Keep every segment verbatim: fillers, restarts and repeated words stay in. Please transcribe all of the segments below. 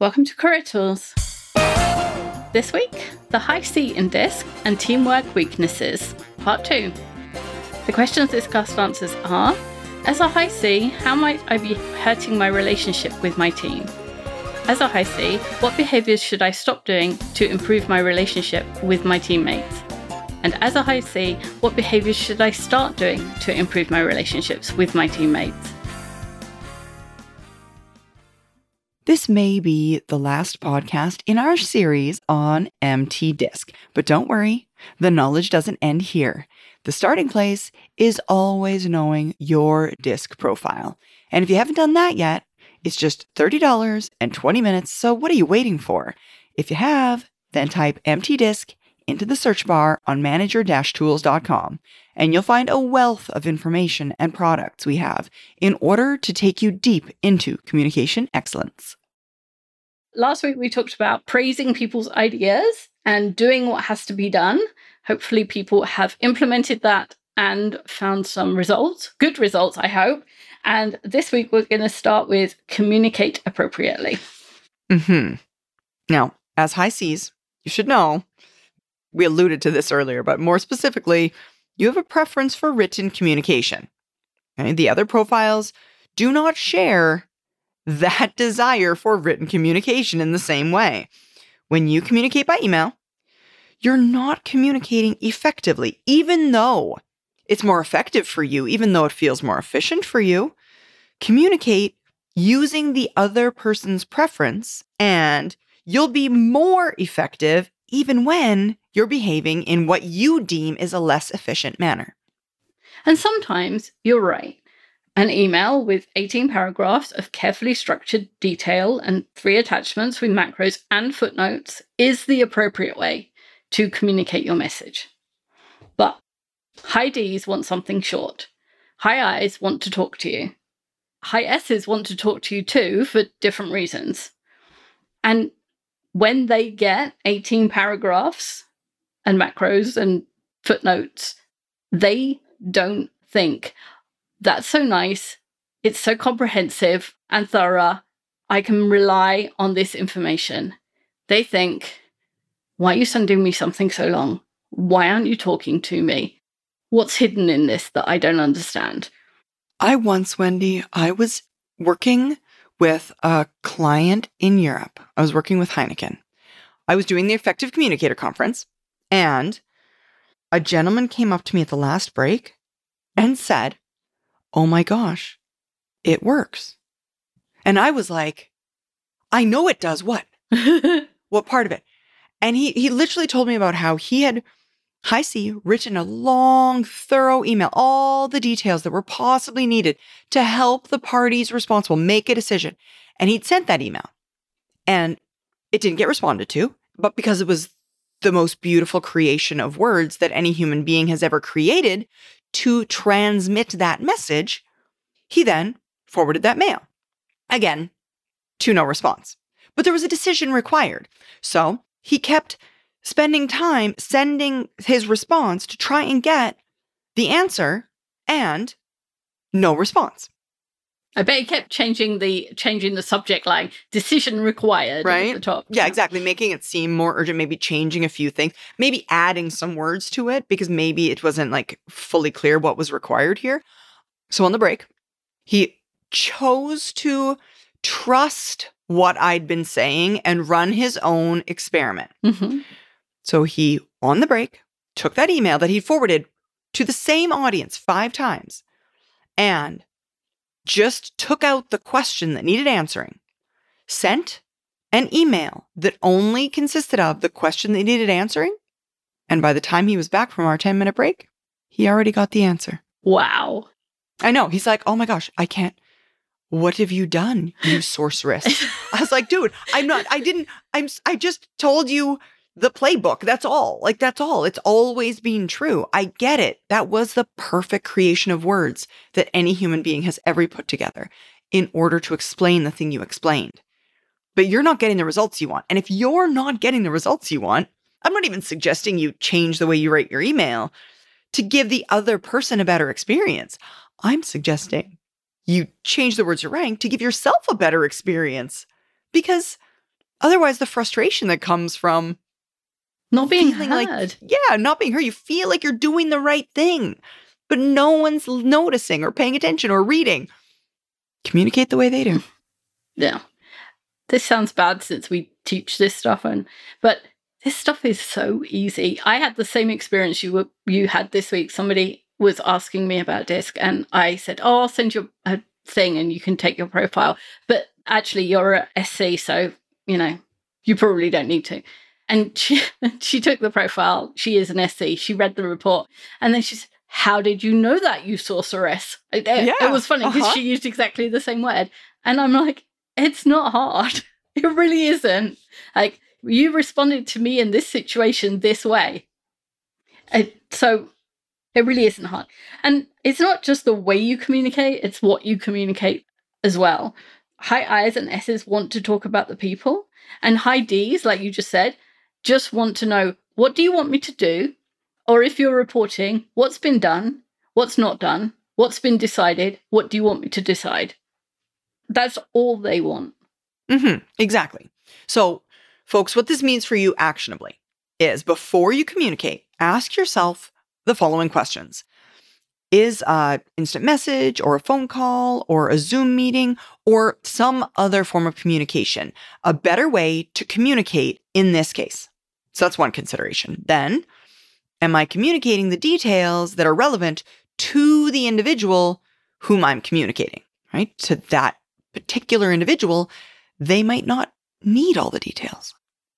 Welcome to Career Tools. This week, the high C in DISC and teamwork weaknesses, part two. The questions this cast answers are, as a high C, how might I be hurting my relationship with my team? As a high C, what behaviours should I stop doing to improve my relationship with my teammates? And as a high C, what behaviours should I start doing to improve my relationships with my teammates? This may be the last podcast in our series on empty DISC, but don't worry, the knowledge doesn't end here. The starting place is always knowing your DISC profile. And if you haven't done that yet, it's just thirty dollars and twenty minutes, so what are you waiting for? If you have, then type empty DISC into the search bar on manager dash tools dot com, and you'll find a wealth of information and products we have in order to take you deep into communication excellence. Last week, we talked about praising people's ideas and doing what has to be done. Hopefully, people have implemented that and found some results, good results, I hope. And this week, we're going to start with communicate appropriately. Mm-hmm. Now, as high Cs, you should know, we alluded to this earlier, but more specifically, you have a preference for written communication. Okay? The other profiles do not share that desire for written communication in the same way. When you communicate by email, you're not communicating effectively, even though it's more effective for you, even though it feels more efficient for you. Communicate using the other person's preference, and you'll be more effective even when you're behaving in what you deem is a less efficient manner. And sometimes you're right. An email with eighteen paragraphs of carefully structured detail and three attachments with macros and footnotes is the appropriate way to communicate your message. But high Ds want something short. High Is want to talk to you. High S's want to talk to you too for different reasons. And when they get eighteen paragraphs and macros and footnotes, they don't think, that's so nice, it's so comprehensive and thorough, I can rely on this information. They think, why are you sending me something so long? Why aren't you talking to me? What's hidden in this that I don't understand? I once, Wendy, I was working with a client in Europe. I was working with Heineken. I was doing the Effective Communicator Conference, and a gentleman came up to me at the last break and said, oh my gosh, it works. And I was like, I know it does. What? What part of it? And he he literally told me about how he had, high C, written a long, thorough email, all the details that were possibly needed to help the parties responsible make a decision. And he'd sent that email. And it didn't get responded to, but because it was the most beautiful creation of words that any human being has ever created to transmit that message, he then forwarded that mail. Again, to no response. But there was a decision required. So he kept spending time sending his response to try and get the answer, and no response. I bet he kept changing the changing the subject line, decision required, right at the top. Yeah, exactly. Making it seem more urgent, maybe changing a few things, maybe adding some words to it because maybe it wasn't like fully clear what was required here. So on the break, he chose to trust what I'd been saying and run his own experiment. Mm-hmm. So he, on the break, took that email that he forwarded to the same audience five times and just took out the question that needed answering, sent an email that only consisted of the question that needed answering, and by the time he was back from our ten-minute break, he already got the answer. Wow. I know. He's like, oh my gosh, I can't. What have you done, you sorceress? I was like, dude, I'm not, I didn't, I'm, I just told you the playbook. That's all. Like, that's all. It's always been true. I get it. That was the perfect creation of words that any human being has ever put together in order to explain the thing you explained. But you're not getting the results you want. And if you're not getting the results you want, I'm not even suggesting you change the way you write your email to give the other person a better experience. I'm suggesting you change the words you're writing to give yourself a better experience. Because Otherwise, the frustration that comes from not being feeling heard. like, yeah, not being heard. You feel like you're doing the right thing, but no one's noticing or paying attention or reading. Communicate the way they do. Yeah. This sounds bad since we teach this stuff, and but this stuff is so easy. I had the same experience you were, you had this week. Somebody was asking me about DISC, and I said, oh, I'll send you a thing and you can take your profile. But actually, you're a S C, so, you know, you probably don't need to. And she, she took the profile. She is an S C. She read the report. And then she said, how did you know that, you sorceress? It, Yeah, it was funny because uh-huh. she used exactly the same word. And I'm like, it's not hard. It really isn't. Like, you responded to me in this situation this way. It, so it really isn't hard. And it's not just the way you communicate, it's what you communicate as well. High I's and S's want to talk about the people. And high D's, like you just said, just want to know, what do you want me to do? Or if you're reporting, what's been done? What's not done? What's been decided? What do you want me to decide? That's all they want. Mm-hmm, exactly. So, folks, what this means for you actionably is before you communicate, ask yourself the following questions. Is an instant message or a phone call or a Zoom meeting or some other form of communication a better way to communicate in this case? So that's one consideration. Then, am I communicating the details that are relevant to the individual whom I'm communicating, right? To that particular individual, they might not need all the details.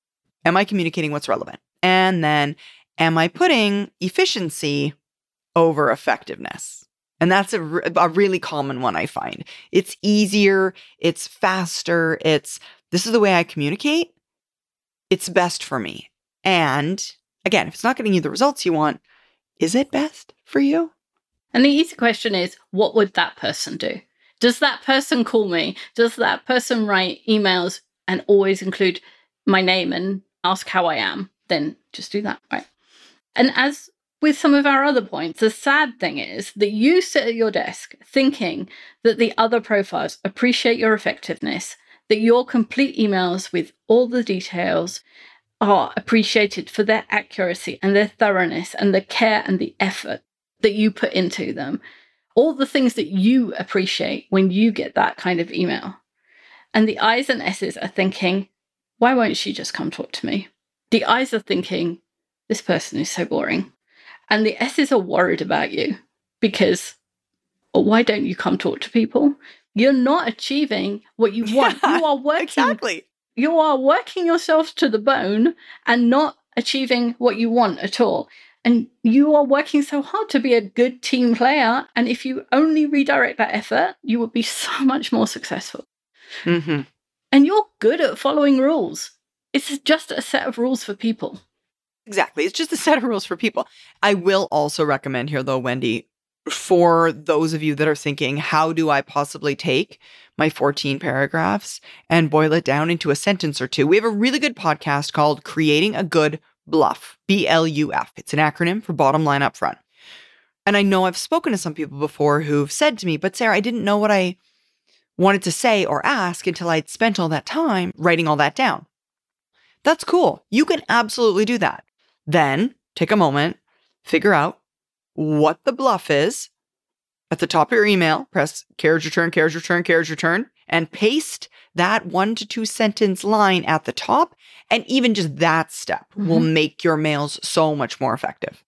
Am I communicating what's relevant? And then, am I putting efficiency over effectiveness? And that's a, re- a really common one I find. It's easier, it's faster, it's, this is the way I communicate, it's best for me. And again, if it's not getting you the results you want, is it best for you? And the easy question is, what would that person do? Does that person call me? Does that person write emails and always include my name and ask how I am? Then just do that, right? And as with some of our other points, the sad thing is that you sit at your desk thinking that the other profiles appreciate your effectiveness, that your complete emails with all the details are appreciated for their accuracy and their thoroughness and the care and the effort that you put into them. All the things that you appreciate when you get that kind of email. And the I's and S's are thinking, why won't she just come talk to me? The I's are thinking, this person is so boring. And the S's are worried about you because, well, why don't you come talk to people? You're not achieving what you want. Yeah, you are working. Exactly. You are working yourself to the bone and not achieving what you want at all. And you are working so hard to be a good team player. And if you only redirect that effort, you would be so much more successful. Mm-hmm. And you're good at following rules. It's just a set of rules for people. Exactly. It's just a set of rules for people. I will also recommend here, though, Wendy, for those of you that are thinking, how do I possibly take my fourteen paragraphs and boil it down into a sentence or two? We have a really good podcast called Creating a Good Bluff, B L U F. It's an acronym for bottom line up front. And I know I've spoken to some people before who've said to me, but Sarah, I didn't know what I wanted to say or ask until I'd spent all that time writing all that down. That's cool. You can absolutely do that. Then take a moment, figure out what the bluff is. At the top of your email, press carriage return, carriage return, carriage return, and paste that one to two sentence line at the top. And even just that step mm-hmm. will make your mails so much more effective.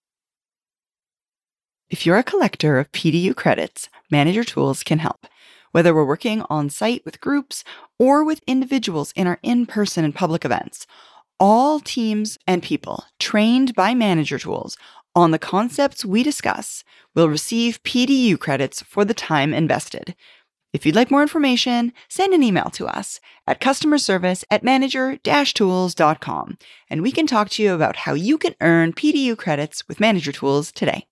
If you're a collector of P D U credits, Manager Tools can help. Whether we're working on site with groups or with individuals in our in-person and public events, all teams and people trained by Manager Tools on the concepts we discuss will receive P D U credits for the time invested. If you'd like more information, send an email to us at customer service at manager dash tools dot com, and we can talk to you about how you can earn P D U credits with Manager Tools today.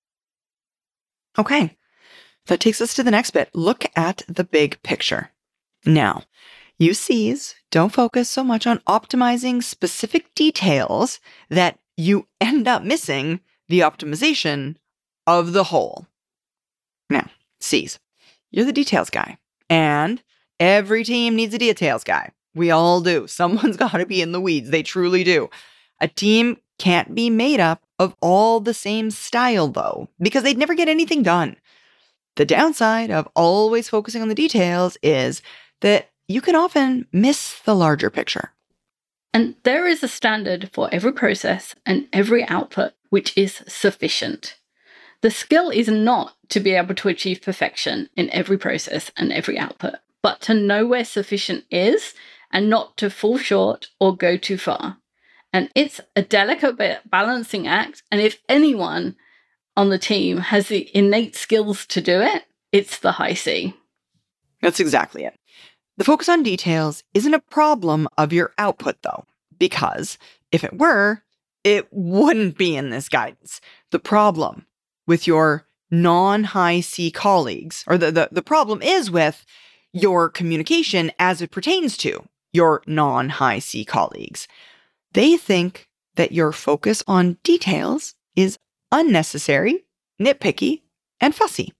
Okay, that takes us to the next bit. Look at the big picture. Now, U Cs don't focus so much on optimizing specific details that you end up missing the optimization of the whole. Now, C's, you're the details guy, and every team needs a details guy. We all do. Someone's got to be in the weeds. They truly do. A team can't be made up of all the same style, though, because they'd never get anything done. The downside of always focusing on the details is that you can often miss the larger picture. And there is a standard for every process and every output, which is sufficient. The skill is not to be able to achieve perfection in every process and every output, but to know where sufficient is and not to fall short or go too far. And it's a delicate balancing act. And if anyone on the team has the innate skills to do it, it's the high C. That's exactly it. The focus on details isn't a problem of your output, though, because if it were, it wouldn't be in this guidance. The problem with your non-high C colleagues, or the, the, the problem is with your communication as it pertains to your non-high C colleagues. They think that your focus on details is unnecessary, nitpicky, and fussy.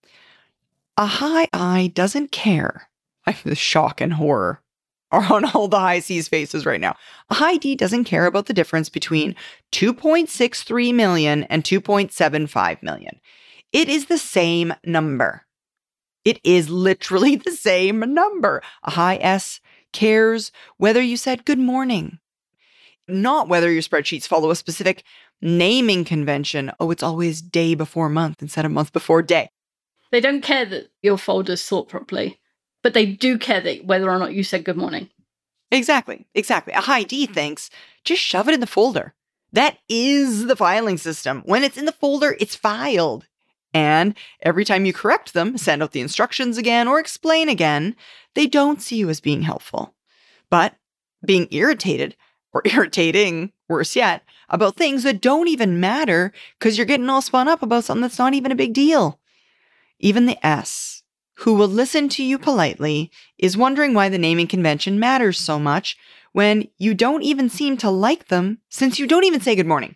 A high I doesn't care. The shock and horror are on all the high C's faces right now. A high D doesn't care about the difference between two point six three million and two point seven five million. It is the same number. It is literally the same number. A high S cares whether you said good morning, not whether your spreadsheets follow a specific naming convention. Oh, it's always day before month instead of month before day. They don't care that your folders sort properly, but they do care that whether or not you said good morning. Exactly, exactly. A high D thinks, just shove it in the folder. That is the filing system. When it's in the folder, it's filed. And every time you correct them, send out the instructions again or explain again, they don't see you as being helpful. But being irritated, or irritating, worse yet, about things that don't even matter because you're getting all spun up about something that's not even a big deal. Even the S, who will listen to you politely, is wondering why the naming convention matters so much when you don't even seem to like them since you don't even say good morning.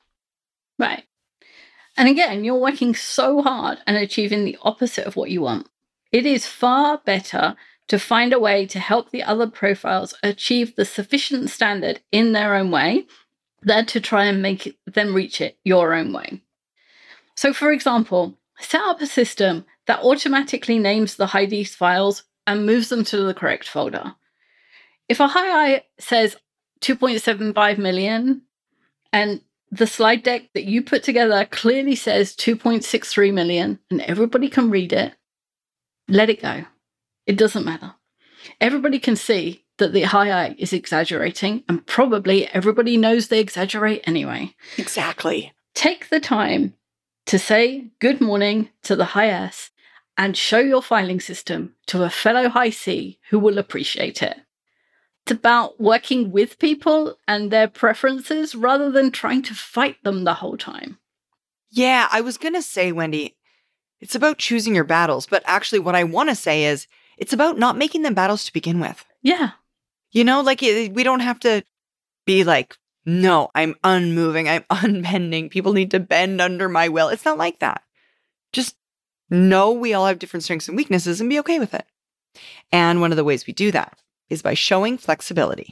Right. And again, you're working so hard and achieving the opposite of what you want. It is far better to find a way to help the other profiles achieve the sufficient standard in their own way than to try and make them reach it your own way. So, for example, set up a system that automatically names the high D files and moves them to the correct folder. If a high I says two point seven five million and the slide deck that you put together clearly says two point six three million and everybody can read it, let it go. It doesn't matter. Everybody can see that the high I is exaggerating, and probably everybody knows they exaggerate anyway. Exactly. Take the time to say good morning to the high S and show your filing system to a fellow high C who will appreciate it. It's about working with people and their preferences rather than trying to fight them the whole time. Yeah, I was going to say, Wendy, it's about choosing your battles, but actually what I want to say is it's about not making them battles to begin with. Yeah. You know, like we don't have to be like, no, I'm unmoving, I'm unbending. People need to bend under my will. It's not like that. Just know we all have different strengths and weaknesses and be okay with it. And one of the ways we do that is by showing flexibility.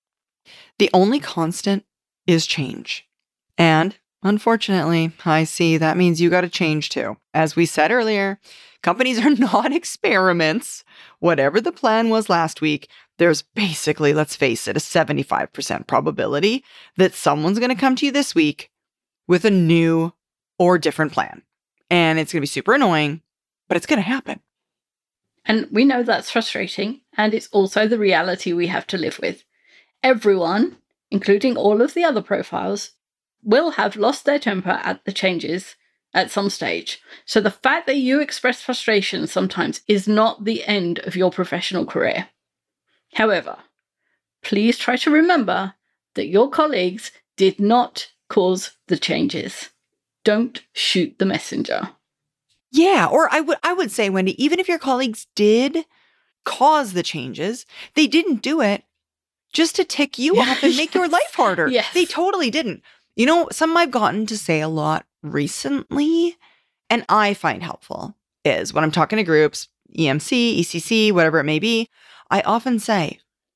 The only constant is change. And unfortunately, I see that means you got to change too. As we said earlier, companies are not experiments. Whatever the plan was last week, there's basically, let's face it, a seventy-five percent probability that someone's going to come to you this week with a new or different plan. And it's going to be super annoying, but it's going to happen. And we know that's frustrating, and it's also the reality we have to live with. Everyone, including all of the other profiles, will have lost their temper at the changes at some stage. So the fact that you express frustration sometimes is not the end of your professional career. However, please try to remember that your colleagues did not cause the changes. Don't shoot the messenger. Yeah, or I would I would say, Wendy, even if your colleagues did cause the changes, they didn't do it just to tick you off and make your life harder. Yes. They totally didn't. You know, something I've gotten to say a lot recently, and I find helpful, is when I'm talking to groups, E M C, E C C, whatever it may be, I often say,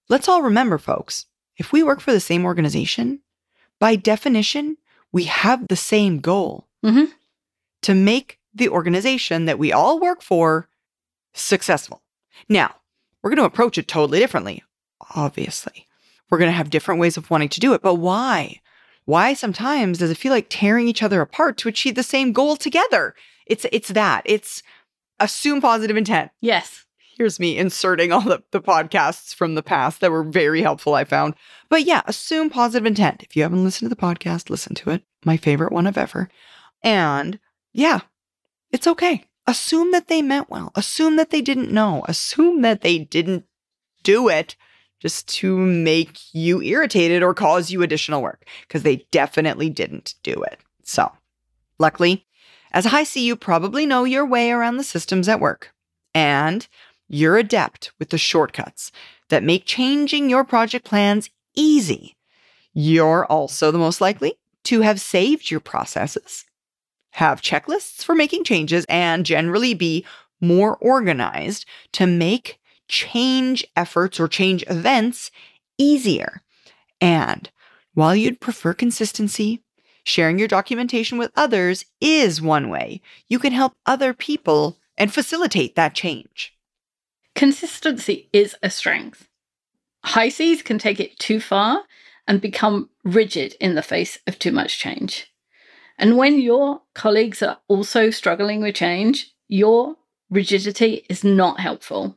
let's all remember, folks, if we work for the same organization, by definition, we have the same goal Mm-hmm. to make the organization that we all work for successful. Now, we're going to approach it totally differently, obviously. We're going to have different ways of wanting to do it, but why? Why sometimes does it feel like tearing each other apart to achieve the same goal together? It's it's that. It's assume positive intent. Yes. Here's me inserting all the, the podcasts from the past that were very helpful, I found. But yeah, assume positive intent. If you haven't listened to the podcast, listen to it. My favorite one of ever. And yeah, it's okay. Assume that they meant well. Assume that they didn't know. Assume that they didn't do it just to make you irritated or cause you additional work, because they definitely didn't do it. So, luckily, as a high C, you probably know your way around the systems at work, and you're adept with the shortcuts that make changing your project plans easy. You're also the most likely to have saved your processes, have checklists for making changes, and generally be more organized to make change efforts or change events easier. And while you'd prefer consistency, sharing your documentation with others is one way you can help other people and facilitate that change. Consistency is a strength. High Cs can take it too far and become rigid in the face of too much change. And when your colleagues are also struggling with change, your rigidity is not helpful.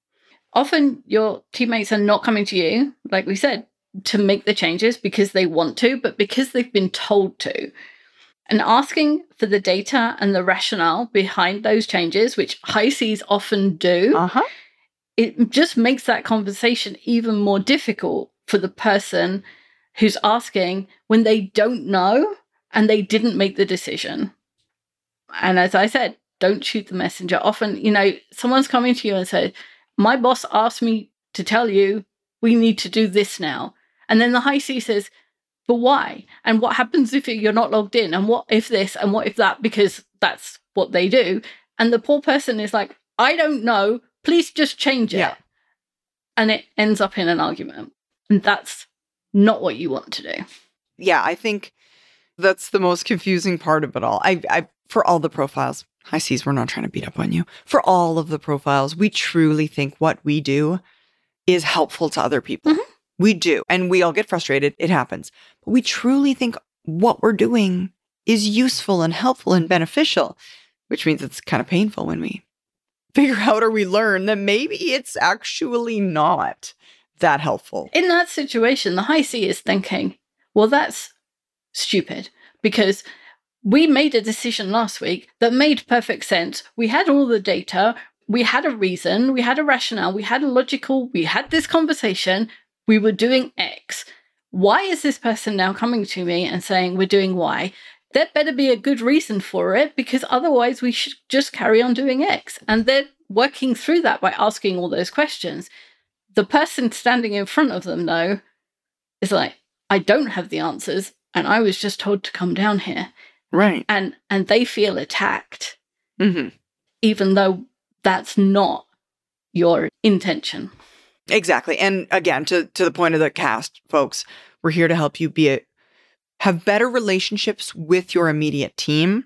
Often your teammates are not coming to you, like we said, to make the changes because they want to, but because they've been told to. And asking for the data and the rationale behind those changes, which high Cs often do, Uh-huh. it just makes that conversation even more difficult for the person who's asking when they don't know and they didn't make the decision. And as I said, don't shoot the messenger. Often, you know, someone's coming to you and said, my boss asked me to tell you we need to do this now. And then the high C says, but why? And what happens if you're not logged in? And what if this? And what if that? Because that's what they do. And the poor person is like, I don't know. Please just change it. Yeah. And it ends up in an argument. And that's not what you want to do. Yeah, I think that's the most confusing part of it all. I, I, for all the profiles, high Cs, we're not trying to beat up on you. For all of the profiles, we truly think what we do is helpful to other people. Mm-hmm. We do. And we all get frustrated. It happens. But we truly think what we're doing is useful and helpful and beneficial, which means it's kind of painful when we figure out or we learn that maybe it's actually not that helpful. In that situation, the high C is thinking, well, that's stupid because we made a decision last week that made perfect sense. We had all the data. We had a reason. We had a rationale. We had a logical, we had this conversation. We were doing X. Why is this person now coming to me and saying we're doing Y? There better be a good reason for it, because otherwise we should just carry on doing X. And they're working through that by asking all those questions. The person standing in front of them, though, is like, I don't have the answers, and I was just told to come down here. Right. And and they feel attacked, Mm-hmm. even though that's not your intention. Exactly. And again, to, to the point of the cast, folks, we're here to help you be a, have better relationships with your immediate team.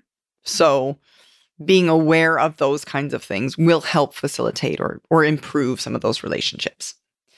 So being aware of those kinds of things will help facilitate or, or improve some of those relationships.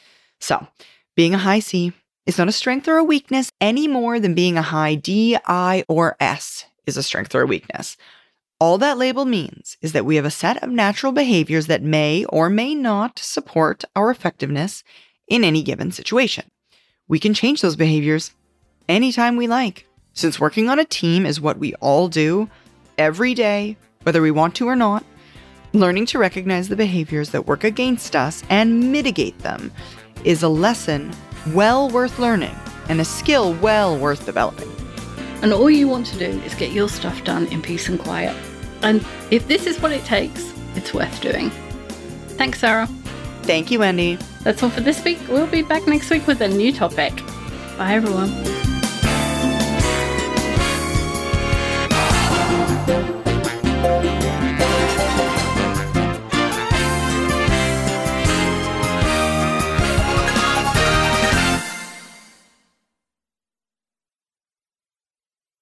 So being a high C is not a strength or a weakness any more than being a high D, I, or S is a strength or a weakness. All that label means is that we have a set of natural behaviors that may or may not support our effectiveness in any given situation. We can change those behaviors anytime we like. Since working on a team is what we all do every day, whether we want to or not, learning to recognize the behaviors that work against us and mitigate them is a lesson well worth learning and a skill well worth developing. And all you want to do is get your stuff done in peace and quiet. And if this is what it takes, it's worth doing. Thanks, Sarah. Thank you, Wendy. That's all for this week. We'll be back next week with a new topic. Bye, everyone.